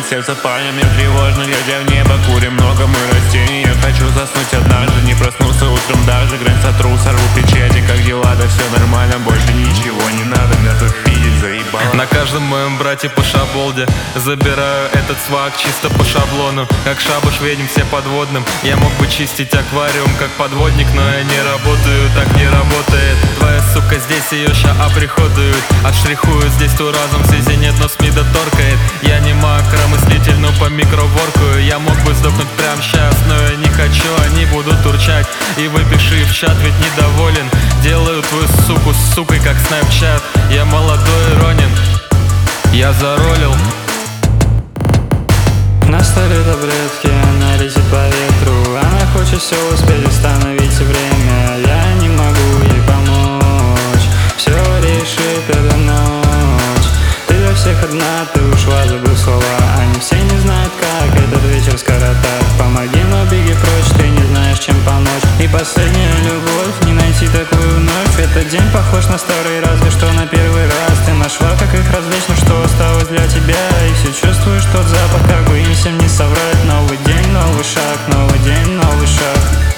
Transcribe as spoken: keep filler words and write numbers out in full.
сердце парня, мне тревожно, глядя в небо. Курим много мы растений. Я хочу заснуть однажды, не проснуться утром даже. Грань сотру, сорву печати, как дела, да все нормально. Больше ничего не надо, мертвых видеть заебало. На каждом моем брате по шаболде забираю этот свак чисто по шаблону. Как шабаш ведьм все подводным. Я мог бы чистить аквариум как подводник, но я не работаю, так не работает. Твоя сука здесь, ее ща оприходуют. Отштрихую здесь ту разом, в связи нет, но СМИ доторкает. Я не макромыслитель, но по микроворкую. Я мог бы сдохнуть прямо сейчас, но я не хочу. Они будут турчать, и вы пиши в чат, ведь недоволен. Делаю твою суку с сукой, как снэпчат. Я молодой и ронин, я заролил. На столе таблетки, она летит по ветру. Она хочет все успеть, остановить время. Я не могу ей помочь, все решит эта ночь. Ты для всех одна, ты ушла, забыл слова. Они все не знают, как этот вечер скоротать. Помоги, но беги прочь, ты не знаешь, чем помочь. И последняя любовь, не найти такую вновь. Этот день похож на старый, разве что на первый раз. Ты нашла, как их развлечь, но что осталось для тебя. И все чувствуешь тот запах, как бы им всем не соврать. Новый день, новый шаг, новый день, новый шаг.